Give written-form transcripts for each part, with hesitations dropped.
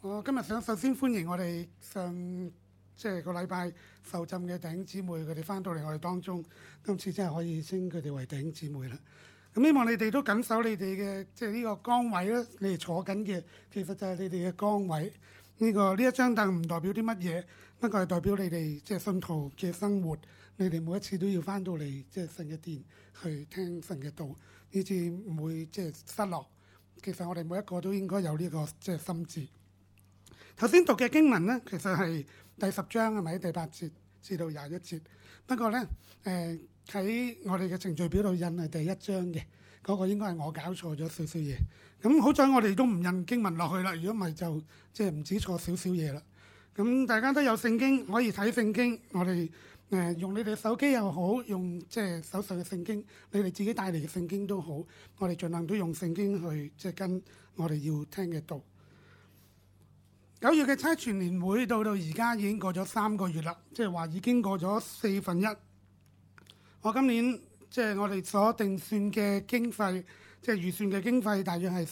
我今日想首先歡迎我哋個禮拜受浸嘅弟兄姊妹，佢哋翻到嚟我哋當中，今次真係可以稱佢哋為弟兄姊妹啦。咁希望你哋都緊守你哋嘅呢個崗位啦，你哋坐緊嘅其實就係你哋嘅崗位。呢一張凳唔代表啲乜嘢，不過係代表你哋信徒嘅生活。你哋每一次都要翻到嚟神嘅殿去聽神嘅道，以至唔會失落。其實我哋每一個都應該有呢個心志。頭先讀嘅經文呢，其實係第10章係咪？第8節至到21節。不過呢，喺我哋嘅程序表度印係第1章嘅，嗰個應該係我搞錯咗少少嘢。咁好彩我哋都唔印經文落去啦，如果唔係就唔止錯少少嘢啦。咁大家都有聖經可以睇聖經，我哋用你哋手機又好，用手上嘅聖經，你哋自己帶嚟嘅聖經都好，我哋盡量都用聖經去跟我哋要聽嘅道。9月嘅差傳年會到而家已經過咗3個月啦，即係話已經過咗1/4。我今年我哋所定算嘅經費，預算嘅經費大約係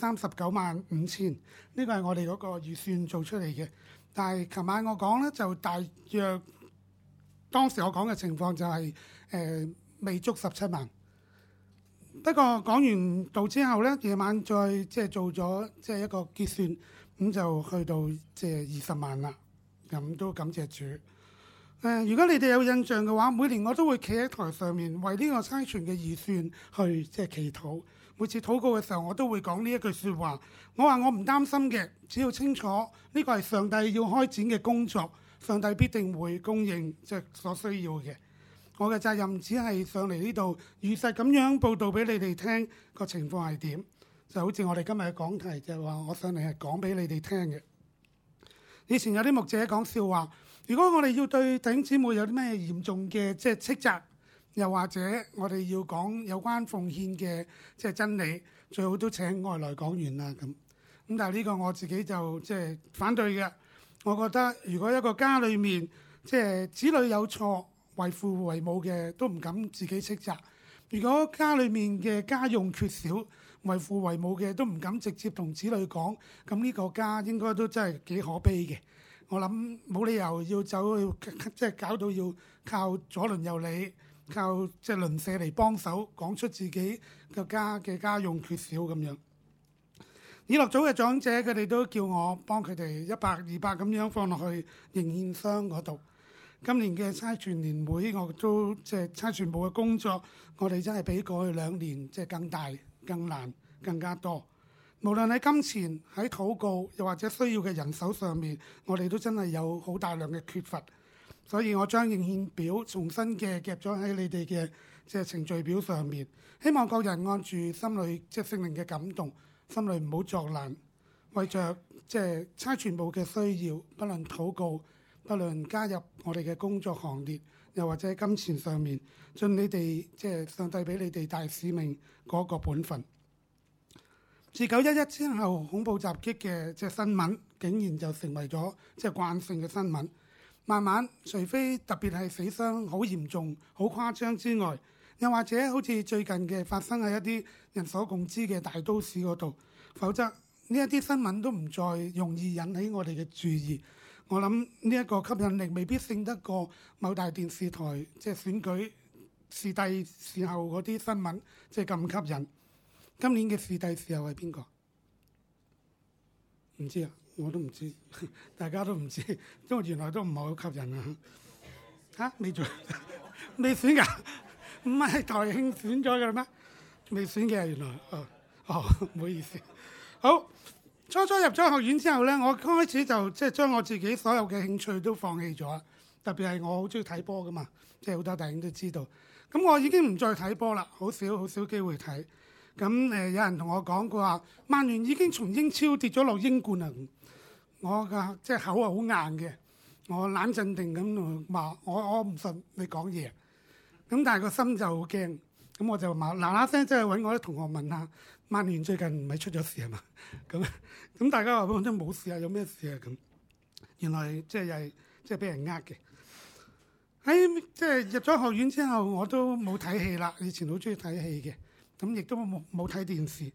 395000，呢個係我哋嗰個預算做出嚟嘅。但係琴晚我講呢，就大約當時我講嘅情況就係未足17萬。不過講完道之後呢，夜晚再做咗一個結算，咁就去到20萬啦。咁都感謝主。如果你哋有印象嘅話，每年我都會企喺台上面為呢個差傳嘅預算去祈禱。每次禱告嘅時候，我都會講呢一句説話。我話我唔擔心嘅，只要清楚呢個係上帝要開展嘅工作，上帝必定會供應所需要嘅。我嘅責任只係上嚟呢度如實咁樣報導俾你哋聽個情況係點。就好似我哋今日嘅講題就係話，我上嚟係講俾你哋聽嘅。以前有啲牧者講笑話，如果我哋要對弟兄姊妹有啲咩嚴重嘅斥責，又或者我哋要講有關奉獻嘅真理，最好都請外來講員啦咁。但係呢個我自己就反對嘅。我覺得如果一個家裏面子女有錯，為父為母嘅都唔敢自己斥責；如果家裏面嘅家用缺少，為父為母嘅都唔敢直接同子女講，咁呢個家應該都真係幾可悲嘅。我諗冇理由要走去搞到要靠左鄰右里，靠鄰舍嚟幫手講出自己個家嘅家用缺少咁樣。以諾組嘅長者佢哋都叫我幫佢哋100、200咁樣放落去認獻箱嗰度。今年嘅差傳年會，我都差傳部嘅工作，我哋真係比過去2年更大、更難、更加多。無論喺金錢、喺禱告，又或者需要嘅人手上面，我哋都真係有好大量嘅缺乏。所以我將認獻表重新嘅夾咗喺你哋嘅程序表上面，希望各人按住心裏聖靈嘅感動，心裏唔好作難，為着差傳部嘅需要，不論禱告，不論加入我哋嘅工作行列，又或者喺金錢上面，盡你哋上帝俾你哋大使命嗰個本分。自911之後恐怖襲擊嘅新聞，竟然就成為咗慣性嘅新聞。慢慢，除非特別係死傷好嚴重、好誇張之外，又或者好似最近嘅發生喺一啲人所共知嘅大都市嗰度，否則呢一啲新聞都唔再容易引起我哋嘅注意。我諗呢一個吸引力未必勝得過某大電視台選舉視帝時候嗰啲新聞咁吸引。今年嘅視帝時候係邊個？唔知啊，我都唔知，大家都唔知，因為原來都唔係好吸引啊。嚇，未做，未選㗎？唔係台慶選咗㗎咩？未選嘅原來，唔好意思。好，初入咗學院之後呢，我開始就將我自己所有嘅興趣都放棄咗。特別係我好中意睇波㗎嘛，好多弟兄都知道。咁我已經唔再睇波啦，好少機會睇。咁有人同我講過話，曼聯已經從英超跌咗落英冠啦。我嘅口係好硬嘅，我冷靜定咁話，我唔信你講嘢。咁但係個心就好驚，咁我就話嗱聲揾我啲同學問下，曼聯最近唔係出咗事係嘛？咁大家話都冇事啊，有咩事啊？咁原來又係俾人呃嘅。喺入咗學院之後，我都冇睇戲啦。以前好中意睇戲嘅。咁亦都冇睇電視，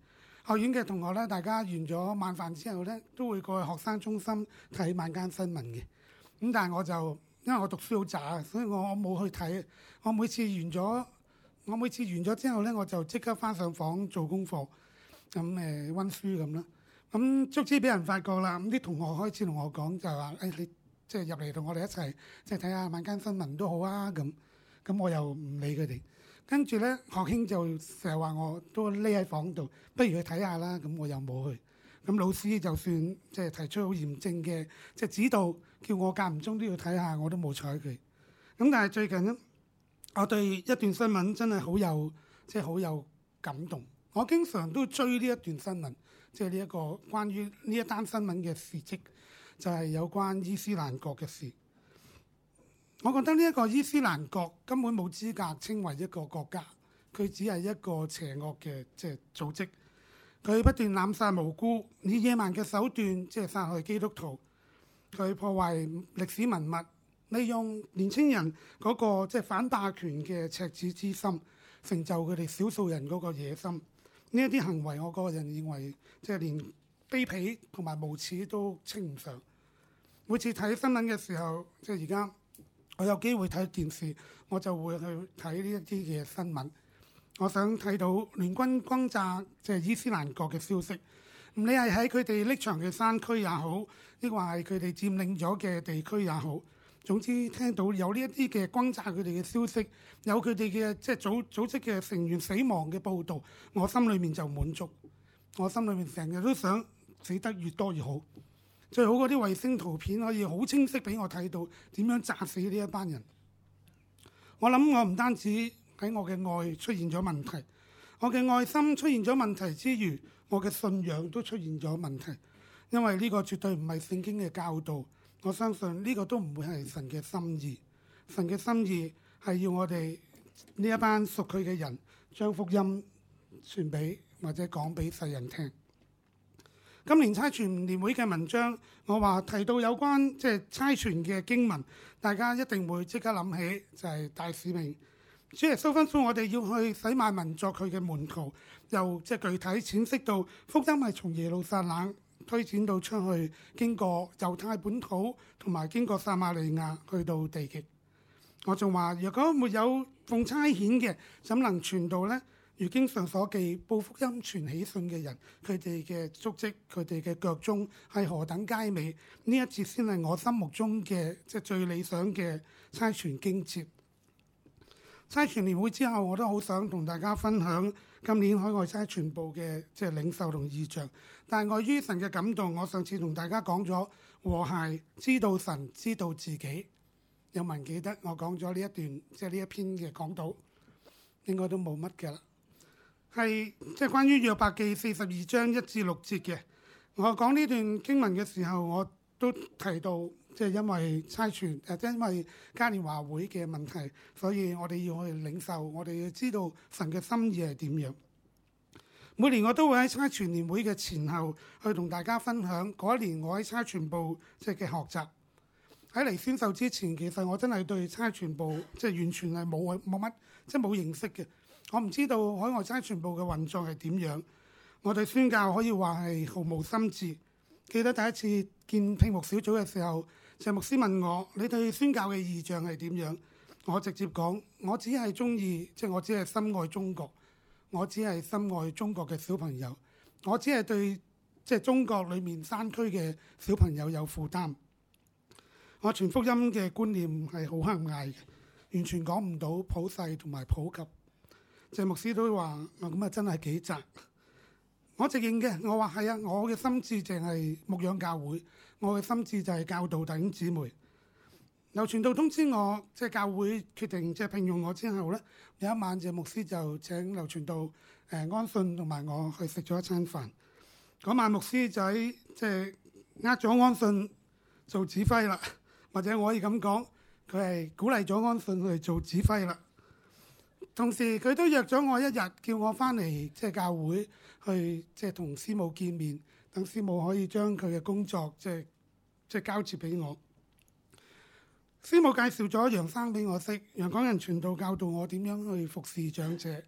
學院嘅同學咧，大家完咗晚飯之後咧，都會過去學生中心睇晚間新聞嘅。咁但係我就因為我讀書好渣，所以我冇去睇。我每次完咗之後咧，我就即刻翻上房做功課，咁温書咁啦。咁卒之俾人發覺啦，咁啲同學開始同我講就話：你即係入嚟同我哋一齊即係睇下晚間新聞都好啊咁。咁我又唔理佢哋。跟住咧，學兄就成日話我都匿喺房度，不如去睇下啦。咁我又冇去。咁老師就算即係提出好嚴正嘅即係指導，叫我間唔中都要睇下，我都冇睬佢。咁但係最近咧，我對一段新聞真係好有感動。我經常都追呢一段新聞，即係呢一個關於呢一單新聞嘅事蹟，就係有關伊斯蘭國嘅事。我覺得呢一個伊斯蘭國根本冇資格稱為一個國家，佢只係一個邪惡嘅即係組織。佢不斷濫殺無辜，以野蠻嘅手段即係殺害基督徒。佢破壞歷史文物，利用年青人嗰個即係反霸權嘅赤子之心，成就佢哋少數人嗰個野心。呢一啲行為，我個人認為即係連卑鄙同埋無恥都稱唔上。每次睇新聞嘅時候，即係而家我有機會睇電視，我就會去睇呢一啲嘅新聞。我想睇到聯軍轟炸即係伊斯蘭國嘅消息。唔理係喺佢哋匿藏嘅山區也好，抑或係佢哋佔領咗嘅地區也好，總之聽到有呢一啲嘅轟炸佢哋嘅消息，有佢哋嘅即係組織嘅成員死亡嘅報導，我心裏面就滿足。我心裏面成日都想死得越多越好。最好嗰啲衛星圖片可以好清晰俾我睇到點樣炸死呢一班人。我諗我唔單止喺我嘅愛出現咗問題，我嘅愛心出現咗問題之餘，我嘅信仰都出現咗問題。因為呢個絕對唔係聖經嘅教導，我相信呢個都唔會係神嘅心意。神嘅心意係要我哋呢一班屬佢嘅人將福音傳俾或者講俾世人聽。今年差傳年會嘅文章，我話提到有關即係差傳嘅經文，大家一定會即刻諗起就係大使命。主耶穌吩咐我哋要去使萬民作佢嘅門徒，又即係具體闡釋到福音係從耶路撒冷推展到出去，經過猶太本土同埋經過撒瑪利亞去到地極。我仲話，若果沒有奉差遣嘅，怎能傳道呢？如經上所記，報福音傳喜訊嘅人，佢哋嘅足跡，佢哋嘅腳蹤係何等佳美。呢一節先係我心目中嘅即係最理想嘅差傳經節。差傳年會之後，我都好想同大家分享今年海外差傳部嘅即係領受同異象。但係礙於神嘅感動，我上次同大家講咗和諧，知道神，知道自己。有冇人記得我講咗呢一段即係呢一篇嘅講道？應該都冇乜嘅啦。係即係關於約伯記42章1至6節嘅。我講呢段經文嘅時候，我都提到即係因為差傳因為嘉年華會嘅問題，所以我哋要去領受，我哋要知道神嘅心意係點樣。每年我都會喺差傳年會嘅前後去同大家分享嗰一年我喺差傳部即係嘅學習。喺嚟宣授之前，其實我真係對差傳部即係完全係冇乜即係冇認識嘅。我唔知道海外差傳部嘅運作係點樣。我對宣教可以話係毫無心志。記得第一次見聘牧小組嘅時候，謝牧師問我：你對宣教嘅異象係點樣？我直接講：我只係中意，即係我只係深愛中國，我只係深愛中國嘅小朋友，我只係對即係中國裡面山區嘅小朋友有負擔。我傳福音嘅觀念係好狹隘嘅，完全講唔到普世同埋普及。謝牧師都話：咁啊真係幾窄。我直認嘅，我話係啊，我嘅心志淨係牧養教會，我嘅心志就係教導弟兄姊妹。劉傳道通知我，即係教會決定即係聘用我之後咧，有一晚謝牧師就請劉傳道安信同埋我去食咗一餐飯。嗰晚牧師就喺即係咗安信做指揮啦，或者我可以咁講，佢係鼓勵咗安信去做指揮啦。同時佢都約咗我一日，叫我翻嚟即係教會去即係同師母見面，等師母可以將佢嘅工作即係交接俾我。師母介紹咗楊生俾我識，楊港人傳道教導我點樣去服侍長者。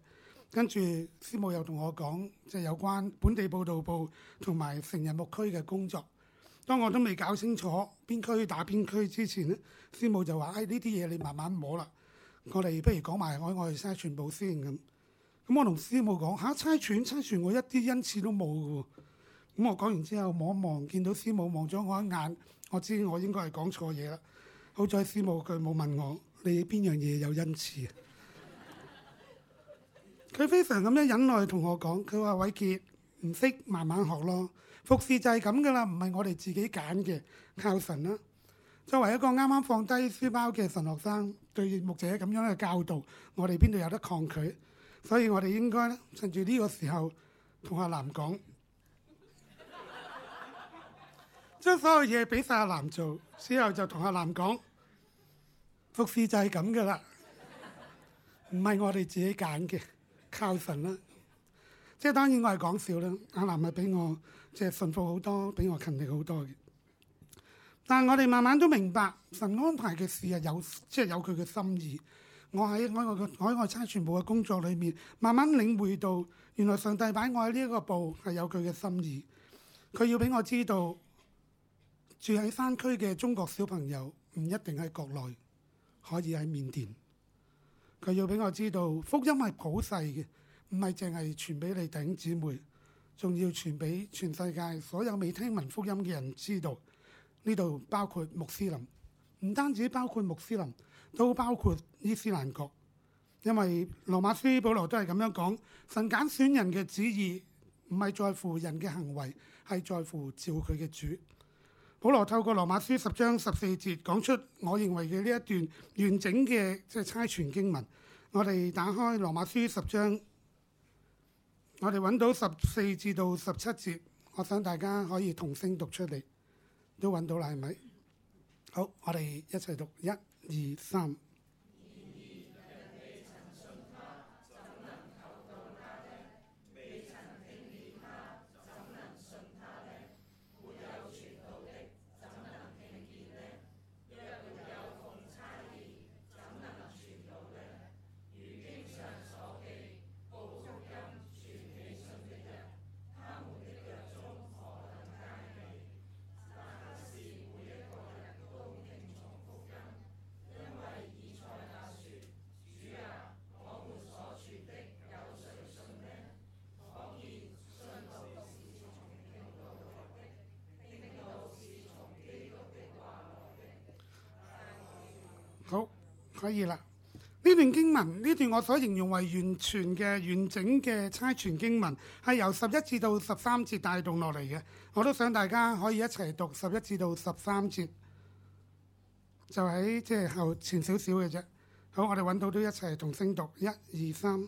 跟住師母又同我講，即係有關本地佈道部同埋成人牧區嘅工作。當我都未搞清楚邊區打邊區之前咧，師母就話：呢啲嘢你慢慢摸啦。我哋不如講埋海外差傳部先咁。咁我同師母講嚇，差傳我一啲恩賜都冇嘅喎。咁我講完之後望一望，見到師母望咗我一眼，我知我應該係講錯嘢啦。好在師母佢冇問我你邊樣嘢有恩賜啊。佢非常咁樣忍耐同我講，佢話：偉傑，唔識慢慢學咯，服侍就係咁噶啦，唔係我哋自己揀嘅，靠神啦。作為一個啱啱放低書包嘅神學生，對牧者咁樣嘅教導，我哋邊度有得抗拒？所以我哋應該咧趁住呢個時候同阿南講，將所有嘢俾晒阿南做，之後就同阿南講，服侍就係咁噶啦，唔係我哋自己揀嘅。靠神啦，即係當然我係講笑啦。阿南係比我即係順服好多，比我勤力好多嘅。但係我哋慢慢都明白，神安排嘅事係有佢嘅心意。我喺海外差傳部嘅工作裏面，慢慢領會到，原來上帝擺我喺呢一個部係有佢嘅心意。佢要俾我知道，住喺山區嘅中國小朋友唔一定喺國內，可以喺緬甸。佢要俾我知道，福音係普世嘅，唔係淨係傳俾你弟兄姊妹，仲要傳俾全世界所有未聽聞福音嘅人知道。呢度包括穆斯林，唔單止包括穆斯林，都包括伊斯蘭國。因為羅馬書保羅都係咁樣講，神揀選人嘅旨意唔係在乎人嘅行為，係在乎召佢嘅主。保羅透過羅馬書10章14節講出我認為嘅呢一段完整嘅即係差傳經文。我哋打開羅馬書10章，我哋揾到14至到17節，我想大家可以同聲讀出嚟，都揾到啦係咪？好，我哋一齊讀1、2、3。好，可以啦。呢段經文，呢段我所形容為完全嘅完整嘅差傳經文，係由11至到13節帶動落嚟嘅。我都想大家可以一齊讀11至到13節，就喺即係後前少少嘅啫。好，我哋揾到都一齊同聲讀1、2、3。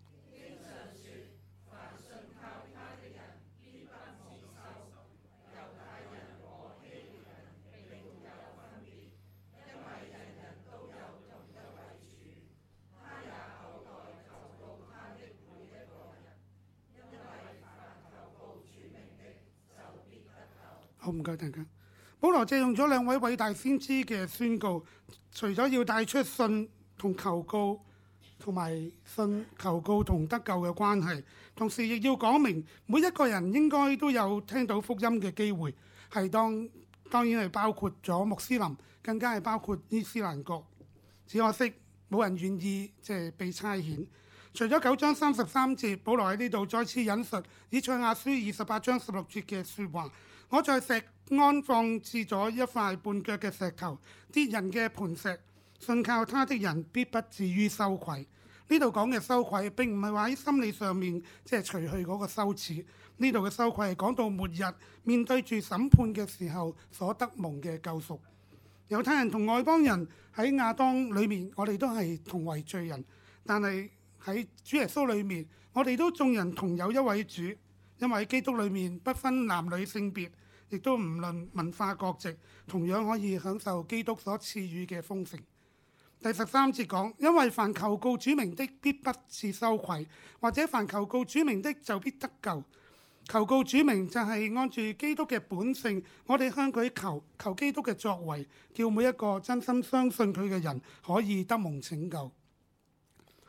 好，唔該大家。保羅借用咗兩位偉大先知嘅宣告，除咗要帶出信同求告，同埋信求告同得救嘅關係，同時亦要講明每一個人應該都有聽到福音嘅機會，係當然係包括咗穆斯林，更加係包括伊斯蘭國。只可惜冇人願意即係被差遣。除咗9章33節，保羅喺呢度再次引述以賽亞書28章16節嘅説話。我在石安放置咗一塊絆腳嘅石頭，跌人嘅磐石，信靠他的人必不至於羞愧。呢度講嘅羞愧並唔係話喺心理上面即係除去嗰個羞恥，呢度嘅羞愧係講到末日面對住審判嘅時候所得蒙嘅救贖。猶太人同外邦人喺亞當裏面，我哋都係同為罪人，但係喺主耶穌裏面，我哋都眾人同有一位主，因為喺基督裏面不分男女性別，亦都唔論文化國籍，同樣可以享受基督所賜予嘅豐盛。第13節講，因為凡求告主名的，必不致羞愧；或者凡求告主名的，就必得救。求告主名就係按住基督嘅本性，我哋向佢求基督嘅作為，叫每一個真心相信佢嘅人可以得蒙拯救。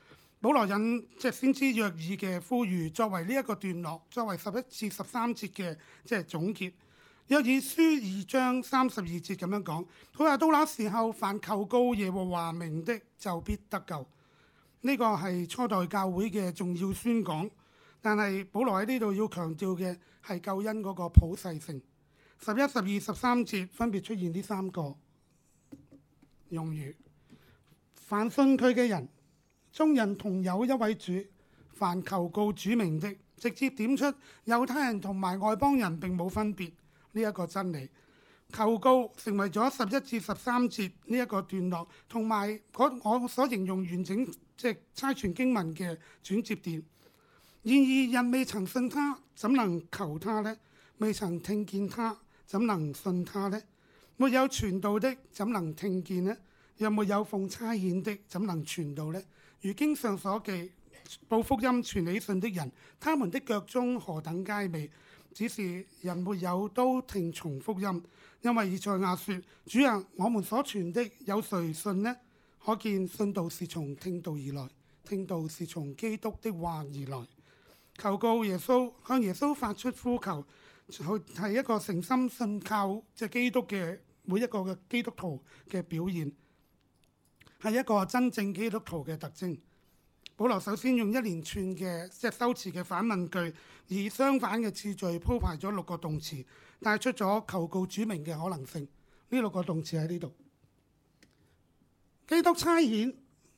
保羅引先知約珥嘅呼籲作為呢一個段落，作為11至13節嘅總結。約珥書2章32節咁樣講，佢話到那時候，凡求告耶和華名的就必得救。呢個係初代教會嘅重要宣講，但係保羅喺呢度要強調嘅係救恩嗰個普世性。11、12、13節分別出現呢3個用語。凡信佢嘅人，眾人同有一位主，凡求告主名的，直接點出猶太人同埋外邦人並冇分別呢一個真理。求告成為咗11至13節呢一個段落，同埋我所形容完整差傳經文嘅轉接點。然而人未曾信他，怎能求他呢？未曾聽見他，怎能信他呢？沒有傳道的，怎能聽見呢？若沒有奉差遣的，怎能傳道呢？如經上所記，報福音傳喜信的人，他們的腳蹤何等佳美！只是人沒有都聽從福音，因為以賽亞說：主啊，我們所傳的有誰信呢？可見信道是從聽道而來，聽道是從基督的話而來。求告耶穌，向耶穌發出呼求，係一個誠心信靠基督嘅每一個嘅基督徒嘅表現，係一個真正基督徒嘅特徵。保羅首先用一連串嘅修辭嘅反問句，以相反嘅次序鋪排咗6個動詞，帶出咗求告主名嘅可能性。呢6個動詞喺呢度。基督差遣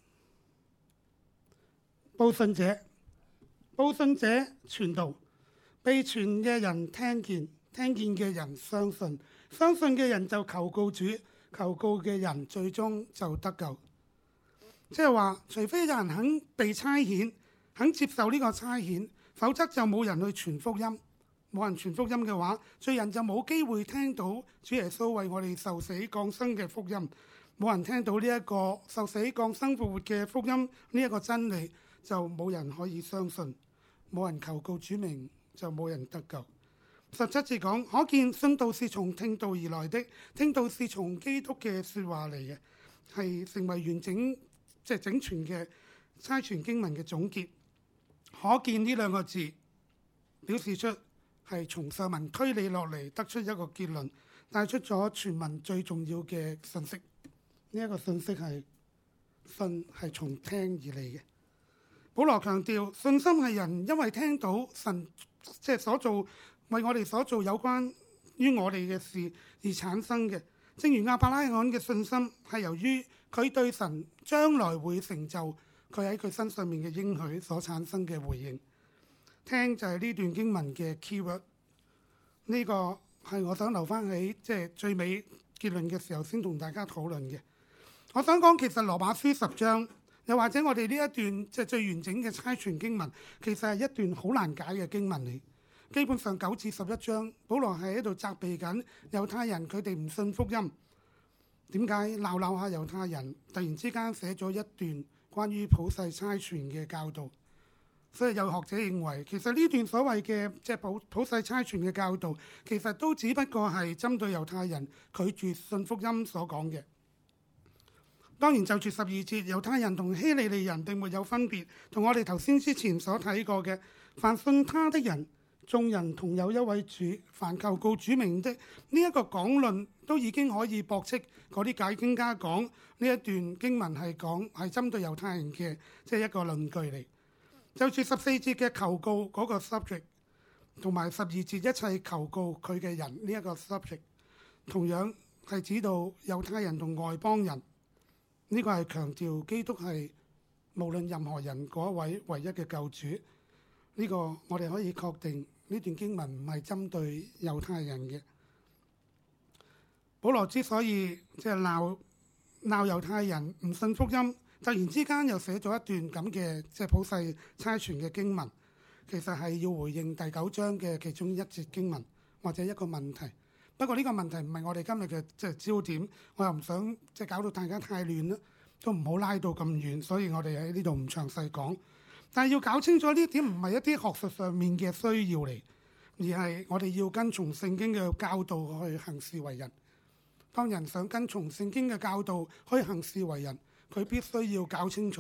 報信者，報信者傳道，被傳嘅人聽見，聽見嘅人相信，相信嘅人就求告主，求告嘅人最終就得救。即係話，除非有人肯被差遣，肯接受呢個差遣，否則就冇人去傳福音。冇人傳福音嘅話，罪人就冇機會聽到主耶穌為我哋受死降生嘅福音。冇人聽到呢一個受死降生復活嘅福音，呢一個真理，就冇人可以相信。冇人求告主名，就冇人得救。17節講，可見信道是從聽道而來的，聽道是從基督嘅說話嚟嘅，係成為完整整全嘅差傳經文嘅總結。可見呢2個字表示出係從上文推理落嚟得出一個結論，帶出咗全文最重要嘅信息。呢一個信息係信係從聽而嚟嘅。保羅強調信心係人因為聽到神所做為我哋所做有關於我哋嘅事而產生嘅。正如亞伯拉罕嘅信心係由於佢對神將來會成就佢喺佢身上面嘅應許所產生嘅回應。聽就係呢段經文嘅 keyword。呢個係我想留翻喺最尾結論嘅時候先同大家討論嘅。我想講，其實羅馬書10章，又或者我哋呢一段最完整嘅差傳經文，其實係一段好難解嘅經文嚟。基本上9至11章，保羅係喺度責備緊猶太人，佢哋唔信福音。點解鬧下猶太人，突然之間寫咗一段關於普世差傳嘅教導？所以有學者認為，其實呢段所謂嘅普世差傳嘅教導，其實都只不過係針對猶太人拒絕信福音所講嘅。當然就住12節，猶太人同希利尼人並沒有分別，同我哋頭先之前所睇過嘅，凡信他的人，眾人同有一位主，凡求告主名的，呢一個講論都已經可以駁斥嗰啲解經家講呢一段經文係針對猶太人嘅一個論據嚟。就住14節嘅求告嗰個 subject， 同埋12節一切求告佢嘅人呢一個 subject， 同樣係指到猶太人同外邦人。呢個係強調基督係無論任何人嗰一位唯一嘅救主。呢個我哋可以確定呢段經文唔係針對猶太人嘅。保羅之所以鬧猶太人唔信福音，突然之間又寫咗一段咁嘅普世差傳嘅經文，其實係要回應第9章嘅其中一節經文或者一個問題。不過呢個問題唔係我哋今日嘅焦點，我又唔想搞到大家太亂啦，都唔好拉到咁遠，所以我哋喺呢度唔詳細講。但係要搞清楚呢點唔係一啲學術上面嘅需要嚟，而係我哋要跟從聖經嘅教導去行事為人。當人想跟從聖經嘅教導去行事為人，佢必須要搞清楚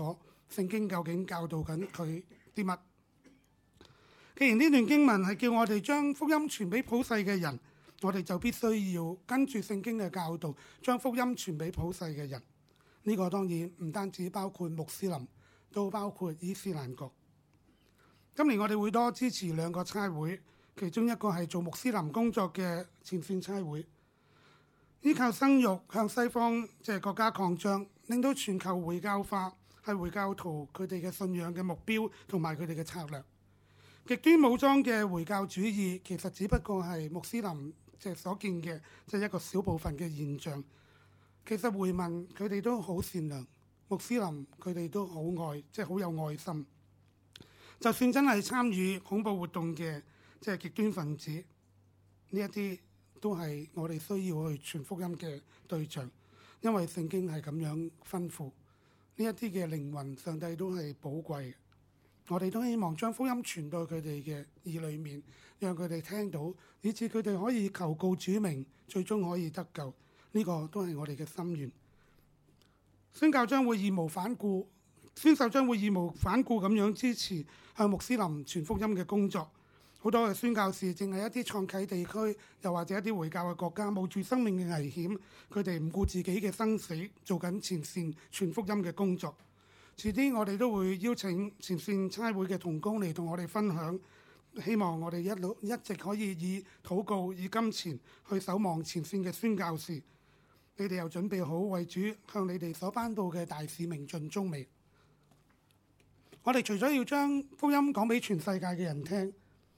聖經究竟教導緊佢啲乜。既然呢段經文係叫我哋將福音傳俾普世嘅人，我哋就必須要跟住聖經嘅教導，將福音傳俾普世嘅人。呢個當然唔單止包括穆斯林，都包括伊斯蘭國。今年我哋會多支持2個差會，其中一個係做穆斯林工作嘅前線差會，依靠生育向西方國家擴張，令到全球回教化係回教徒佢哋嘅信仰嘅目標同埋佢哋嘅策略。極端武裝嘅回教主義其實只不過係穆斯林所見嘅一個小部分嘅現象。其實回民佢哋都好善良，穆斯林佢哋都好愛，好有愛心。就算真係參與恐怖活動嘅極端分子，呢一啲都係我哋需要去傳福音嘅對象，因為聖經係咁樣吩咐。呢一啲嘅靈魂，上帝都係寶貴。我哋都希望將福音傳到佢哋嘅耳裏面，讓佢哋聽到，以致佢哋可以求告主名，最終可以得救。呢個都係我哋嘅心願。宣教將會義無反顧，宣教將會義無反顧咁樣支持向穆斯林傳福音嘅工作。好多嘅宣教士淨係一啲創啟地區，又或者一啲回教嘅國家，冒住生命嘅危險，佢哋唔顧自己嘅生死，做緊前線傳福音嘅工作。遲啲我哋都會邀請前線差會嘅同工嚟同我哋分享，希望我哋一直可以以禱告、以金錢去守望前線嘅宣教士。你哋又準備好為主向你哋所頒布嘅大使命盡忠未？我哋除咗要將福音講俾全世界嘅人聽，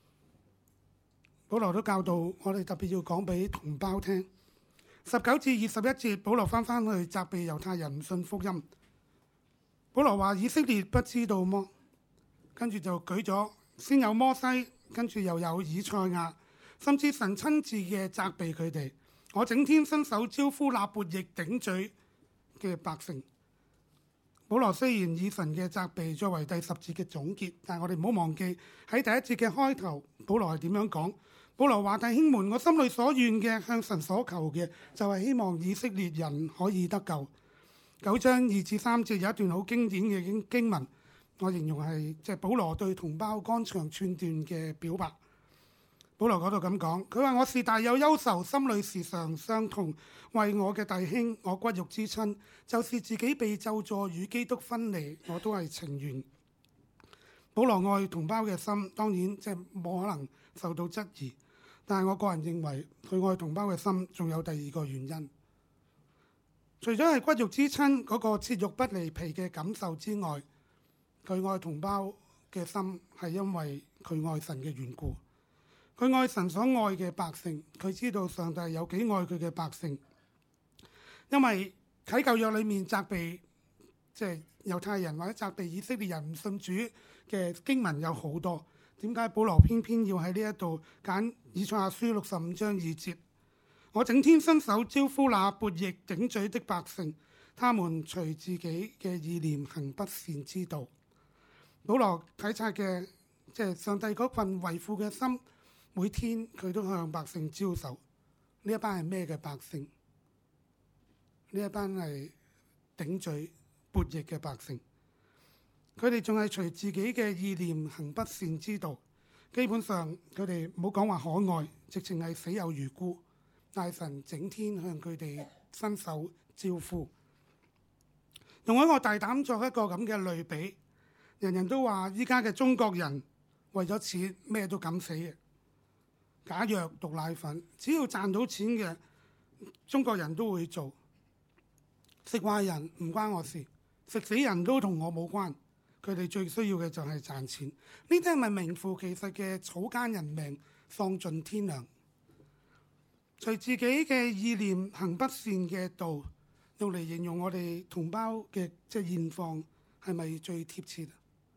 保羅都教導我哋特別要講俾同胞聽。19至21節，保羅翻去責備猶太人唔信福音。保羅話以色列不知道麼？跟住就舉咗先有摩西，跟住又有以賽亞，甚至神親自嘅責備佢哋。我整天伸手招呼那悖逆頂嘴嘅百姓。保羅雖然以神嘅責備作為第10節嘅總結，但係我哋唔好忘記喺第1節嘅開頭，保羅係點樣講？保羅話：弟兄們，我心裏所願嘅，向神所求嘅，就係希望以色列人可以得救。9章2至3節有一段好經典嘅經文，我形容係保羅對同胞肝腸寸斷嘅表白。保羅嗰度咁講，佢話：我是大有憂愁，心裏時常傷痛，為我嘅弟兄，我骨肉之親，就是自己被咒詛與基督分離，我都係情願。保羅愛同胞嘅心，當然冇可能受到質疑，但係我個人認為，佢愛同胞嘅心仲有第2個原因。除咗係骨肉之親嗰個切肉不離皮嘅感受之外，佢愛同胞嘅心係因為佢愛神嘅緣故。佢愛神所愛嘅百姓，佢知道上帝有幾愛佢嘅百姓。因為喺舊約裏面責備猶太人或者責備以色列人唔信主嘅經文有好多，點解保羅偏偏要喺呢一度揀以賽亞書65章2節？我整天伸手招呼那悖逆頂嘴的百姓，他們隨自己嘅意念行不善之道。保羅體察嘅上帝嗰份為父嘅心，每天佢都向百姓招手。呢一班係咩嘅百姓？呢一班係頂嘴悖逆嘅百姓，佢哋仲係隨自己嘅意念行不善之道。基本上佢哋唔好講話可愛，直情係死有餘辜。大神整天向佢哋伸手招呼。用一個大膽作一個咁嘅類比，人人都話依家嘅中國人為咗錢咩都敢死嘅，假藥毒奶粉，只要賺到錢嘅中國人都會做。食壞人唔關我事，食死人都同我冇關。佢哋最需要嘅就係賺錢。呢啲係咪名副其實嘅草菅人命、喪盡天良？隨自己嘅意念行不善嘅道，用嚟形容我哋同胞嘅現況，係咪最貼切？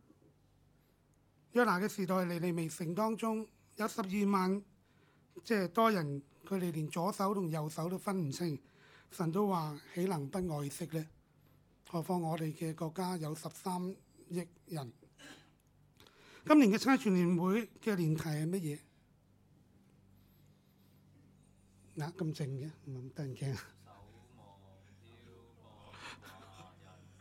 約拿嘅時代，尼尼微城當中有12萬多人，佢哋連左手同右手都分唔清，神都話豈能不愛惜呢？何況我哋嘅國家有13億人。今年嘅差傳年會嘅年題係乜嘢？咁靜嘅，唔得人驚。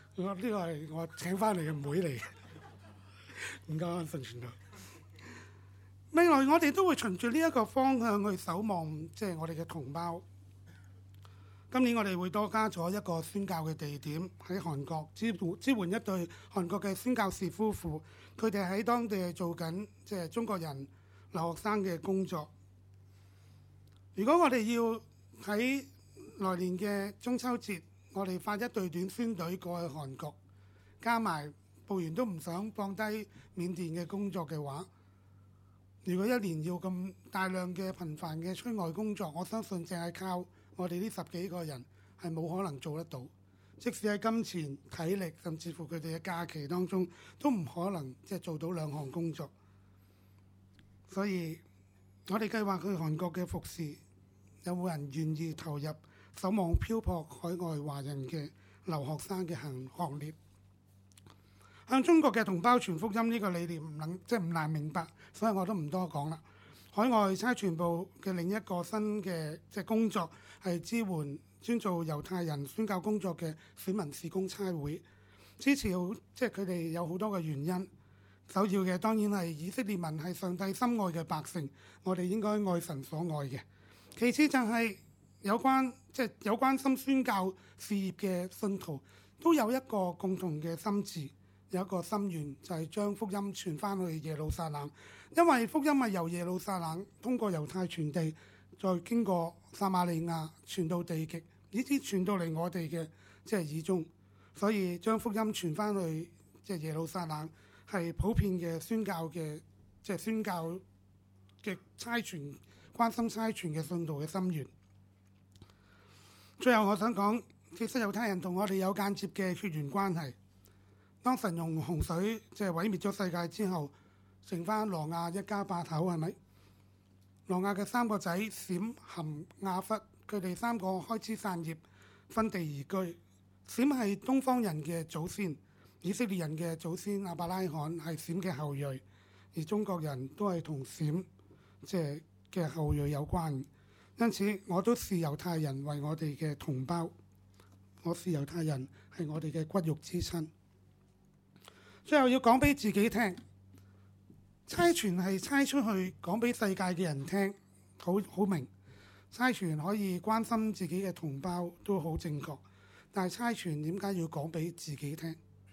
呢個係我請翻嚟嘅妹嚟嘅，唔該安順傳道。未來我哋都會循住呢一個方向去守望，即係我哋嘅同胞。今年我哋會多加咗一個宣教嘅地點喺韓國，支援一對韓國嘅宣教士夫婦，佢哋喺當地係做緊即係中國人留學生嘅工作。如果我哋要喺來年嘅中秋節，我哋發一隊短宣隊過去韓國，加埋部員都唔想放低緬甸嘅工作嘅話，如果一年要咁大量嘅頻繁嘅出外工作，我相信淨係靠我哋呢10幾個人係冇可能做得到。即使喺金錢、體力，甚至乎佢哋嘅假期當中，都唔可能即係做到2項工作。所以我哋計劃去韓國嘅服侍，有冇人願意投入守望漂泊海外華人嘅留學生嘅行列？向中國嘅同胞傳福音呢個理念唔難明白，所以我都唔多講啦。海外差傳部嘅另一個新嘅工作係支援專做猶太人宣教工作嘅選民事工差會，支持佢哋有好多嘅原因。首要嘅當然係以色列民係上帝心愛嘅百姓，我哋應該愛神所愛嘅。其次就係有關心宣教事業嘅信徒都有一個共同嘅心志，有一個心願，就係將福音傳翻去耶路撒冷。因為福音係由耶路撒冷通過猶太傳地，再經過撒瑪利亞傳到地極，以至傳到嚟我哋嘅耳中。所以將福音傳翻去耶路撒冷係普遍嘅宣教嘅宣教嘅差傳，關心差傳嘅信徒嘅心願。最後我想講，其實猶太人同我哋有間接嘅血緣關係。當神用洪水毀滅咗世界之後，剩翻挪亞一家8口，係咪？挪亞嘅3個仔閃、含、亞弗，佢哋3個開枝散葉，分地而居。閃係東方人嘅祖先，以色列人嘅祖先亞伯拉罕係閃嘅後裔，而中國人都係同閃嘅後裔有關。因此我都視猶太人為我哋嘅同胞，我視猶太人係我哋嘅骨肉之親。最後要講俾自己聽，差傳係差出去講俾世界嘅人聽，好明。差傳可以關心自己嘅同胞都好正確，但係差傳點解要講俾自己聽？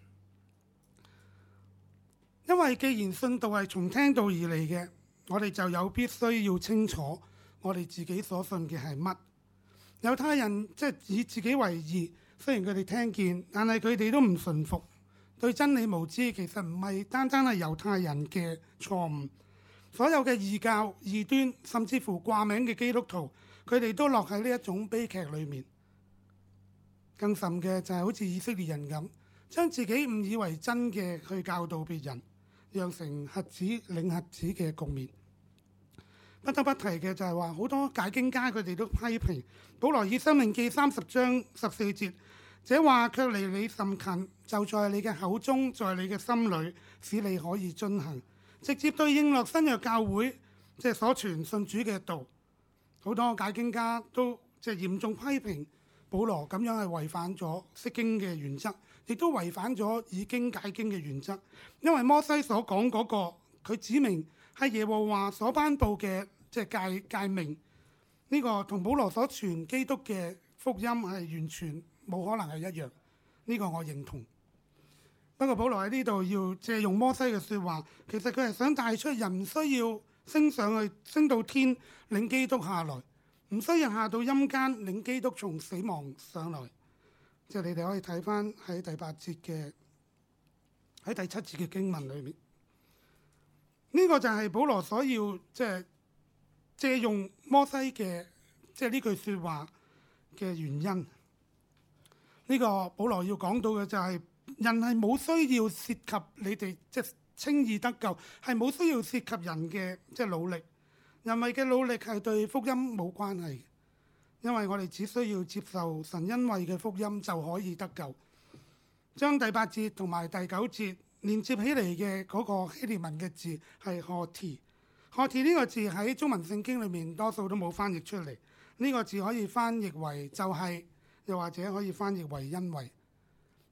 因為既然信道係從聽道而嚟嘅，我哋就有必須要清楚我哋自己所信嘅係乜。猶太人以自己為義，雖然佢哋聽見，但係佢哋都唔順服，對真理無知。其實唔係單係猶太人嘅錯誤，所有嘅異教、異端，甚至乎掛名嘅基督徒，佢哋都落喺呢一種悲劇裏面。更甚嘅就係好似以色列人咁，將自己誤以為真嘅去教導別人，釀成瞎子領瞎子嘅局面。不得不提嘅就係話，好多解經家佢哋都批評保羅以申命記30章14節，這話卻離你甚近，就在你嘅口中，在你嘅心裏，使你可以遵行。直接對應落新約教會所傳信主嘅道。好多解經家都嚴重批評保羅咁樣係違反咗釋經嘅原則，亦都違反咗以經解經嘅原則。因為摩西所講嗰個，佢指明係耶和華所頒布嘅誡命，呢個同保羅所傳基督嘅福音係完全冇可能係一樣。呢個我認同。不過保羅喺呢度要借用摩西嘅説話，其實佢係想帶出人唔需要升上去，升到天領基督下來，唔需要下到陰間領基督從死亡上來。你哋可以睇翻喺第8節嘅，喺第7節嘅經文裏面，呢個就係保羅所要借用摩西嘅呢句説話嘅原因。呢個保羅要講到嘅就係人係冇需要涉及你哋輕易得救，係冇需要涉及人嘅努力。人為嘅努力係對福音冇關係，因為我哋只需要接受神恩惠嘅福音就可以得救。將第8節同埋第9節連接起嚟嘅嗰個希臘文嘅字係何提。何提呢個字喺中文聖經裏面多數都冇翻譯出嚟。呢個字可以翻譯為就係，又或者可以翻譯為因為。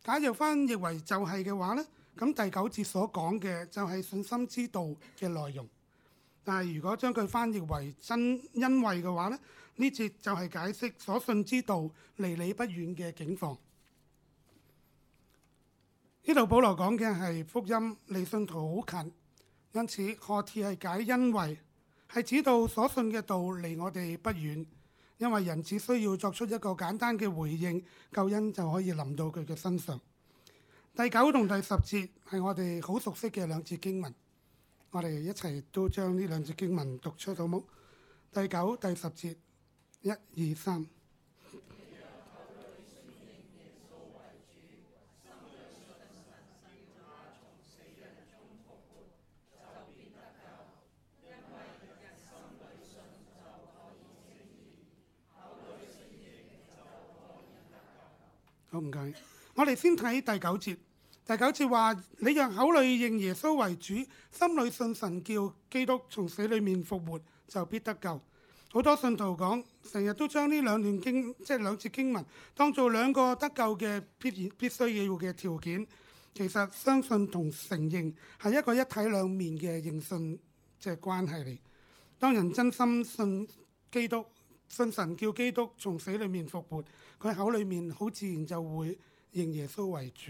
假如翻譯為就係嘅話呢，咁第9節所講嘅就係信心之道嘅內容。但係如果將佢翻譯為真因為嘅話呢，呢節就係解釋所信之道離你不遠嘅境況。呢度保羅講嘅係福音離信徒好近，因此何詞係解因為，係指到所信嘅道離我哋不遠，因為人只需要作出一個簡單嘅回應，救恩就可以臨到佢嘅身上。第9同第10節係我哋好熟悉嘅兩節經文，我哋一齊都將呢兩節經文讀出好冇？第9、第10節，1、2、3。好，唔該。我哋先睇第9節。第9節話：你若口裏認耶穌為主，心裏信神叫基督從死裏面復活，就必得救。好多信徒講，成日都將呢兩節經文當做兩個得救嘅必須要嘅條件。其實相信同承認係一個一體兩面嘅認信關係嚟。當人真心信基督，信神叫基督從死裏面復活，佢口裏面好自然就會認耶穌為主。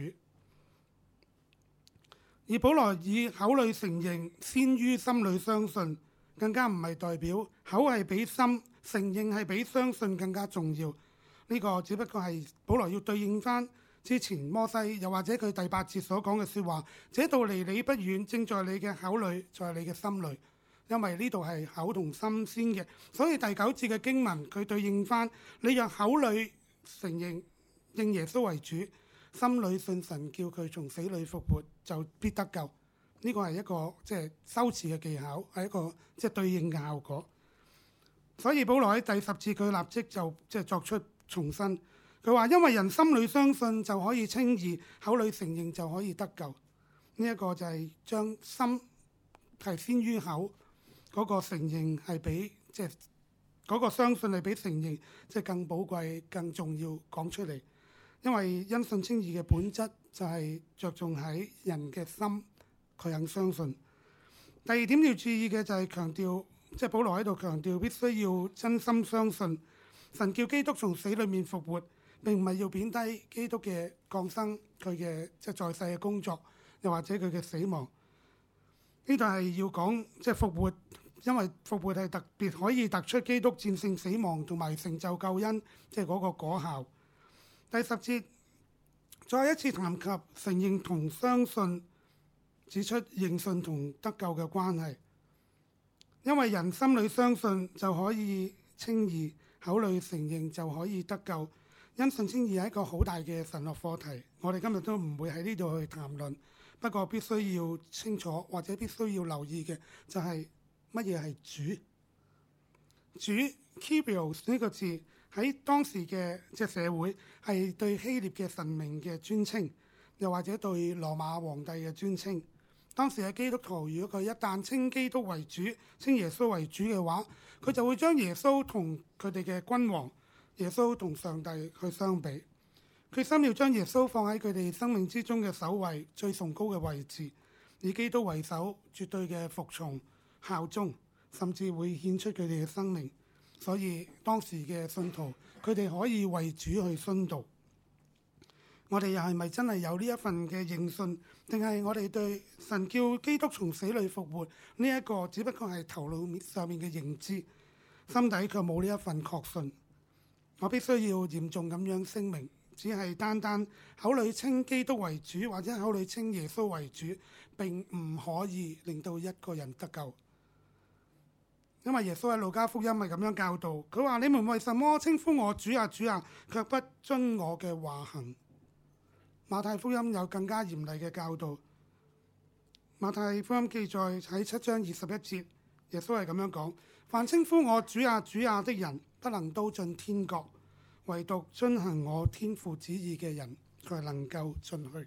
而保羅以口裏承認先於心裏相信，更加唔係代表口係比心承認係比相信更加重要。呢個只不過係保羅要對應翻之前摩西，又或者佢第8節所講嘅說話，這道離你不遠，正在你嘅口裏，在你嘅心裏。因為呢度係口同心先嘅，所以第9節嘅經文佢對應翻，你若口裏承認認耶穌為主，心裏信神叫佢從死裏復活，就必得救。呢個係一個修辭嘅技巧，係一個對應嘅效果。所以保羅喺第10節佢立即就作出重申，佢話因為人心裏相信就可以稱義，口裏承認就可以得救。呢一個就係將心係先於口。嗰個承認係比嗰個相信係比承認更寶貴、更重要講出嚟，因為因信稱義嘅本質就係着重喺人嘅心，佢肯相信。第2點要注意嘅就係強調，保羅喺度強調必須要真心相信神叫基督從死裏面復活，並唔係要貶低基督嘅降生，佢嘅在世嘅工作，又或者佢嘅死亡。呢度係要講復活。因為復活係特別可以突出基督戰勝死亡同埋成就救恩，嗰個果效。第10節再一次談及承認同相信，指出認信同得救嘅關係。因為人心裏相信就可以稱義，口裏承認就可以得救。因信稱義係一個好大嘅神學課題，我哋今日都唔會喺呢度去談論。不過必須要清楚或者必須要留意嘅就係乜嘢係主？主 Kyrios 呢個字喺當時嘅社會係對希臘嘅神明嘅尊稱，又或者對羅馬皇帝嘅尊稱。當時嘅基督徒，如果佢一旦稱基督為主，稱耶穌為主嘅話，佢就會將耶穌同佢哋嘅君王，耶穌同上帝去相比，決心要將耶穌放喺佢哋生命之中嘅首位，最崇高嘅位置，以基督為首，絕對嘅服從效忠，甚至會獻出佢哋嘅生命。所以當時嘅信徒，佢哋可以為主去殉道。我哋又係咪真係有呢一份嘅認信，定係我哋對神叫基督從死裏復活呢一個只不過係頭腦上面嘅認知，心底卻冇呢一份確信？我必須要嚴重咁樣聲明，只係單單口裏稱基督為主，或者口裏稱耶穌為主，並唔可以令到一個人得救。因為耶穌喺路加福音係咁樣教導，佢話：你們為什麼稱呼我主啊主啊，卻不遵我嘅話行？馬太福音有更加嚴厲嘅教導。馬太福音記載喺7章21節，耶穌係咁樣講：凡稱呼我主啊主啊的人，不能都進天國，唯獨遵行我天父旨意嘅人，才能夠進去。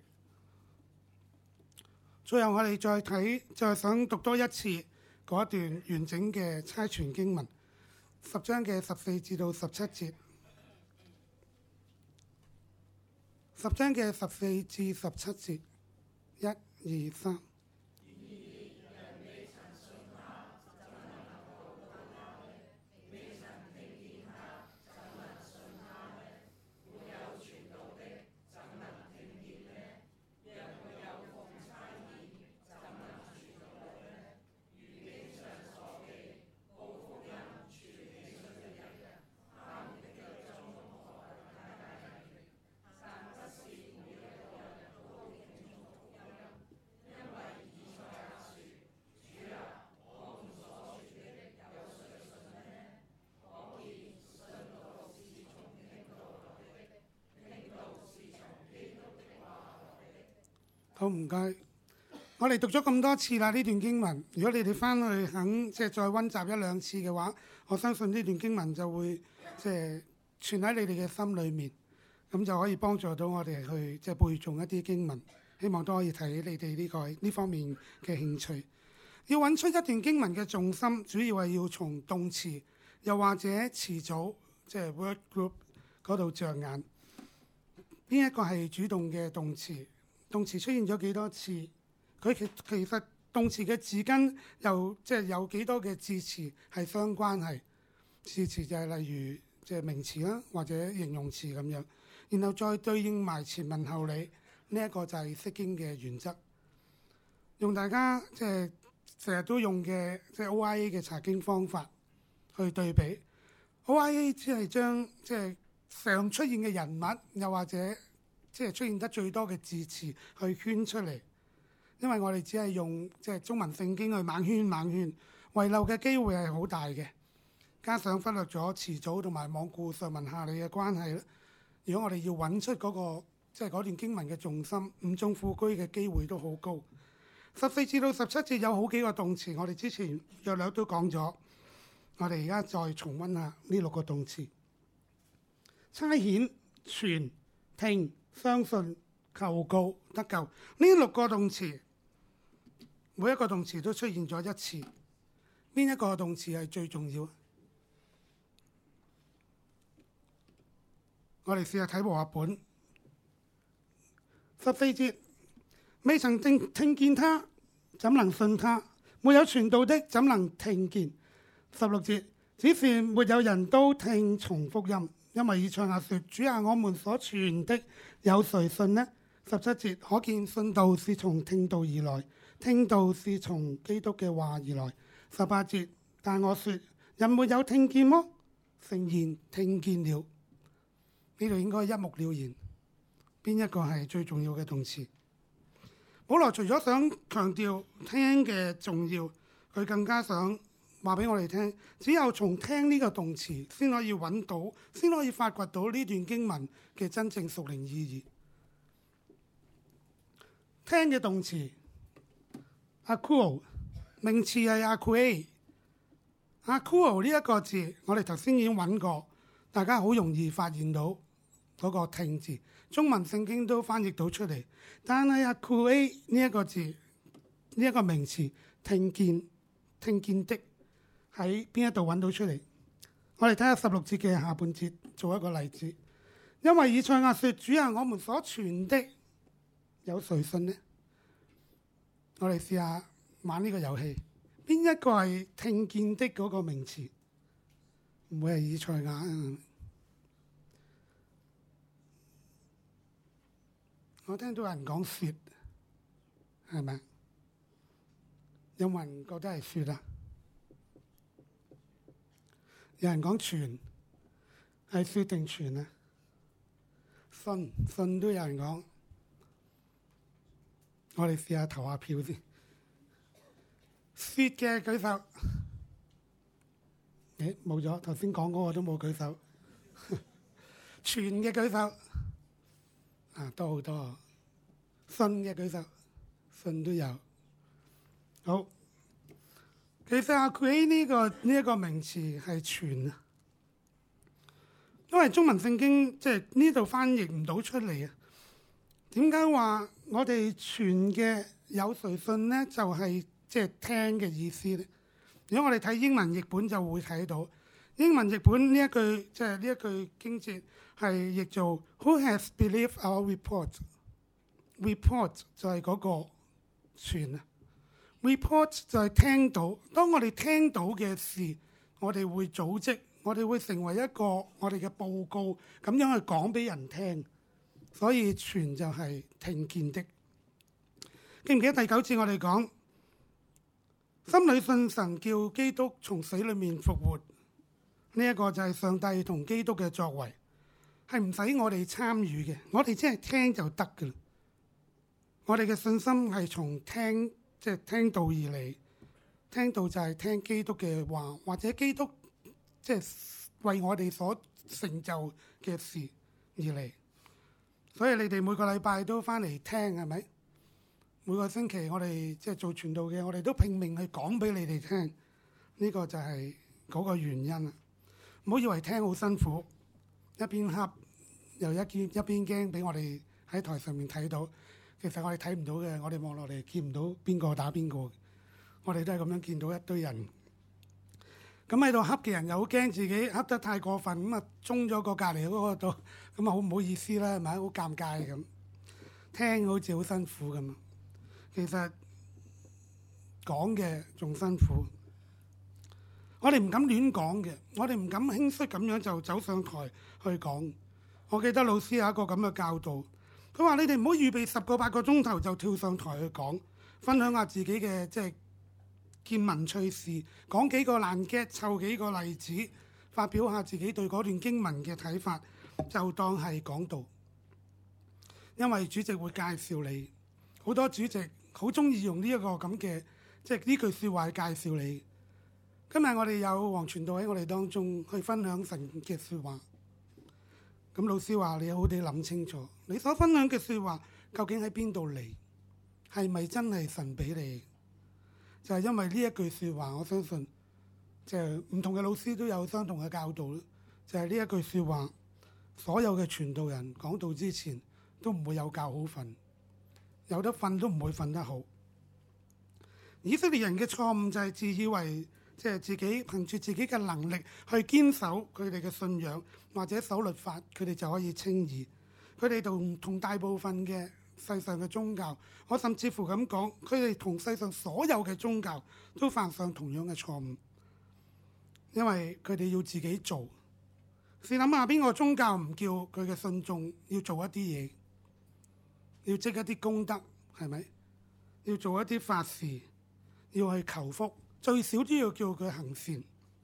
最後我哋再想讀多一次嗰一段完整嘅差傳經文，10章嘅14至到17節。 10章嘅14至17節，1、2、3。好，唔該。我哋讀咗咁多次啦，呢段經文。如果你哋翻去肯再溫習1、2次嘅話，我相信呢段經文就會存喺你哋嘅心裏面，咁就可以幫助到我哋去背誦一啲經文。希望都可以睇你哋呢方面嘅興趣。要揾出一段經文嘅重心，主要係要從動詞又或者詞組word group 嗰度着眼。邊一個係主動嘅動詞？動詞出現咗幾多次？佢其實動詞嘅字根有幾多嘅字詞係相關係？字詞就係例如名詞啦，或者形容詞咁樣，然後再對應埋前文後理。呢一個就係釋經嘅原則。用大家成日都用嘅OIA 嘅查經方法去對比。OIA 只係將常出現嘅人物，又或者出現得最多嘅字詞去圈出嚟，因為我哋只係用中文聖經去猛圈，遺漏嘅機會係好大嘅。加上忽略咗詞組同埋罔顧上文下理嘅關係咧，如果我哋要揾出嗰段經文嘅重心，誤中副車嘅機會都好高。14至到17節有好幾個動詞，我哋之前約略都講咗，我哋而家再重溫下呢6個動詞：差遣、傳、聽、相信、求告、得救。呢6個動詞，每一個動詞都出現咗1次。邊一個動詞係最重要？我哋試下睇和合本。14節，未曾聽見他，怎能信他？沒有傳道的，怎能聽見？16節，只是沒有人都聽從福音，因為以賽亞說：主啊，我們所傳的有誰信呢？17節，可見信道是從聽道而來，聽道是從基督嘅話而來。18節，但我說人沒有聽見麼？誠然聽見了。呢度應該一目了然，邊一個係最重要嘅動詞？保羅除咗想強調聽嘅重要，佢更加想話俾我哋聽，只有從聽呢個動詞先可以揾到，先可以發掘到呢段經文嘅真正屬靈意義。聽嘅動詞 akouo， 名詞係 akouo。akouo 呢一個字，我哋頭先已經揾過，大家好容易發現到嗰個聽字，中文聖經都翻譯到出嚟。但係akouo呢一個字，呢一個名詞，聽見的，喺邊一度揾到出嚟？我哋睇下16節嘅下半節，做一個例子。因為以賽亞說：主啊，我們所傳的有誰信呢？我哋試下玩呢個遊戲，邊一個係聽見的嗰個名詞？唔會係以賽亞。我聽到有人講説，係咪？有冇人覺得係説啊？有人講傳，係説定傳啊？信都有人講。我哋試下投下票先。説嘅舉手。冇咗，頭先講嗰個都冇舉手。傳嘅舉手。多好多。信嘅舉手，信都有。好，其實akouo呢一個名詞係傳啊，因為中文聖經呢度翻譯唔到出嚟啊。點解話我哋傳嘅有誰信呢？就係聽嘅意思咧。如果我哋睇英文譯本就會睇到， 英文譯本呢一句即係呢一句經節係譯做 Who has believed our report？report 就係嗰個傳啊 ，report 就係聽到。當我哋聽到嘅事，我哋會組織，我哋會成為一個我哋嘅報告，咁樣去講俾人聽。所以傳就係聽見的。記唔記得第9節我哋講，心裏信神叫基督從死裏面復活，呢一個就係上帝同基督嘅作為，係唔使我哋參與嘅，我哋只係聽就得㗎啦。我哋嘅信心係從聽，即係聽道而嚟，聽道就係聽基督嘅話，或者基督即係為我哋所成就嘅事而嚟。所以你哋每個禮拜都翻嚟聽，係咪？每個星期我哋即係做傳道嘅，我哋都拼命去講俾你哋聽。呢個就係嗰個原因啦。唔好以為聽好辛苦，一邊恰又一邊驚俾我哋喺台上面睇到。其實我哋睇唔到嘅，我哋望落嚟見唔到邊個打邊個。我哋都係咁樣見到一堆人。咁喺度恰嘅人又好驚自己恰得太過分，咁啊中咗個隔離嗰個度，咁啊好唔好意思啦，係咪？好尷尬咁，聽好似好辛苦咁。其實講嘅仲辛苦。我哋唔敢亂講嘅，我哋唔敢輕率咁樣就走上台去講。我記得老師有一個咁嘅教導，佢話：你哋唔好預備10個8個鐘頭就跳上台去講，分享下自己嘅即係見聞趣事，講幾個爛 gag，湊幾個例子，發表下自己對嗰段經文嘅睇法，就當係講道。因為主席會介紹你，好多主席好中意用呢一個咁嘅即係呢句説話去介紹你。今日我哋有黃傳道喺我哋當中去分享神嘅説話。咁老師話你好好地諗清楚，你所分享嘅説話究竟喺邊度嚟？係咪真係神俾你？就係因為呢一句説話，我相信就係唔同嘅老師都有相同嘅教導。就係呢一句説話，所有嘅傳道人講道之前都唔會有覺好瞓，有得瞓都唔會瞓得好。以色列人嘅錯誤就係自以為即係自己憑住自己嘅能力去堅守佢哋嘅信仰或者守律法，佢哋就可以稱義。佢哋同大部分嘅世上嘅宗教，我甚至乎咁講，佢哋同世上所有嘅宗教都犯上同樣嘅錯誤，因為佢哋要自己做。試諗下邊個宗教唔叫佢嘅信眾要做一啲嘢，要積一啲功德，係咪？要做一啲法事，要去求福。最少都要叫佢行善。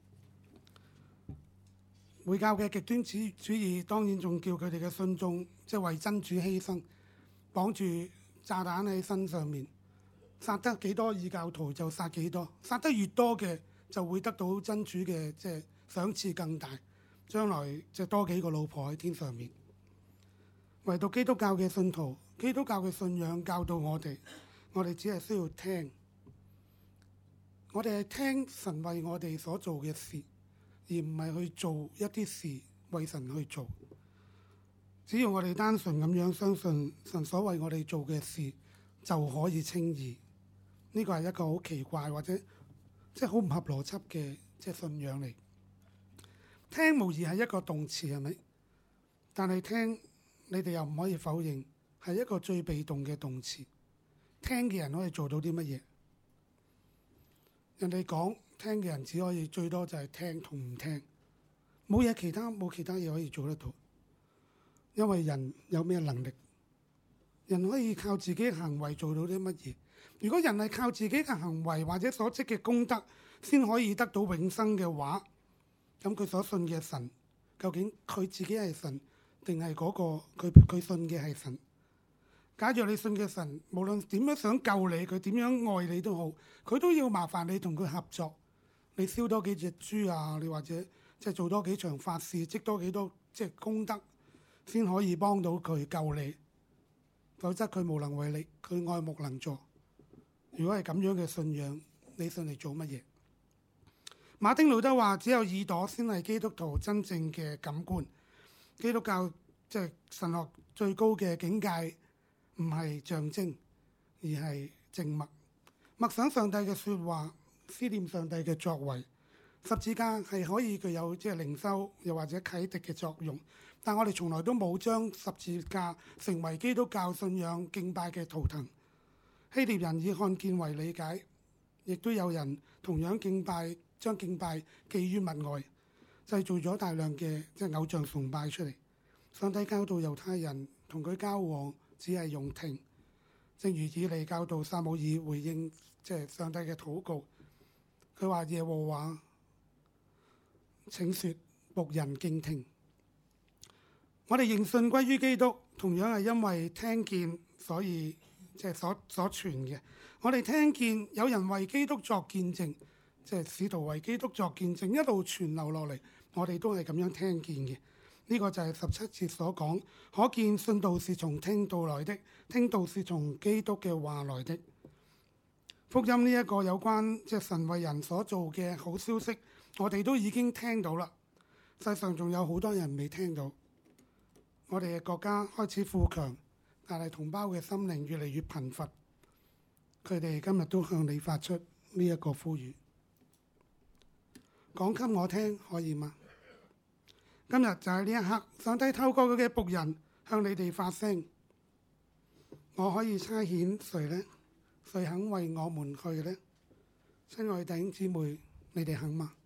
回教嘅極端主義當然仲叫佢哋嘅信眾即係為真主犧牲，綁住炸彈喺身上面，殺得幾多異教徒就殺幾多，殺得越多嘅就會得到真主嘅即係賞賜更大，將來即係多幾個老婆喺天上面。唯獨基督教嘅信徒，基督教嘅信仰教導我哋只係需要聽。我哋係聽神為我哋所做嘅事，而唔係去做一啲事為神去做。只要我哋單純咁樣相信神所為我哋做嘅事，就可以稱義。呢個係一個好奇怪或者即係好唔合邏輯嘅即係信仰嚟。聽無疑係一個動詞，係咪？但係聽你哋又唔可以否認係一個最被動嘅動詞。聽嘅人可以做到啲乜嘢？人哋講，聽嘅人只可以最多就係聽同唔聽，冇其他嘢可以做得到。因為人有咩能力？人可以靠自己嘅行為做到啲乜嘢？如果人係靠自己嘅行為或者所積嘅功德先可以得到永生嘅話，咁佢所信嘅神究竟佢自己係神定係嗰個佢信嘅係神？假如你信嘅神無論點樣想救你，佢點樣愛你都好，佢都要麻煩你同佢合作。你燒多幾隻豬啊，你或者即係做多幾場法事，積多幾多即係功德，先可以幫到佢救你。否則佢無能為力，佢愛莫能助。如果係咁樣嘅信仰，你信嚟做乜嘢？馬丁路德話：只有耳朵先係基督徒真正嘅感官。基督教即係神學最高嘅境界。唔係象徵，而係靜默，默想上帝嘅說話，思念上帝嘅作為， 十字架係可以具有即係靈修又或者啟迪嘅作用，但我哋從來都冇將十字架成為基督教信仰敬拜嘅圖騰。希臘人以看見為理解，亦都有人同樣將敬拜寄於物外，製造咗大量嘅即係偶像崇拜出嚟。上帝教導猶太人同佢交往只係用聽，正如以利教導撒母耳回應即係上帝嘅禱告，佢話耶和華請説僕人敬聽。我哋認信歸於基督，同樣係因為聽見，所以即係所傳嘅。我哋聽見有人為基督作見證，即係使徒為基督作見證，一路傳流落嚟，我哋都係咁樣聽見嘅。呢個就係17節所講，可見信道是從聽道來的，聽道是從基督嘅話來的。福音呢一個有關即係神為人所做嘅好消息，我哋都已經聽到啦。世上仲有好多人未聽到。我哋嘅國家開始富強，但係同胞嘅心靈越嚟越貧乏。佢哋今日都向你發出呢一個呼籲，講給我聽可以嗎？今日就係呢一刻，上帝透過佢嘅僕人向你哋發聲。我可以差遣誰呢？誰肯為我們去呢？親愛弟兄姊妹，你哋肯嗎？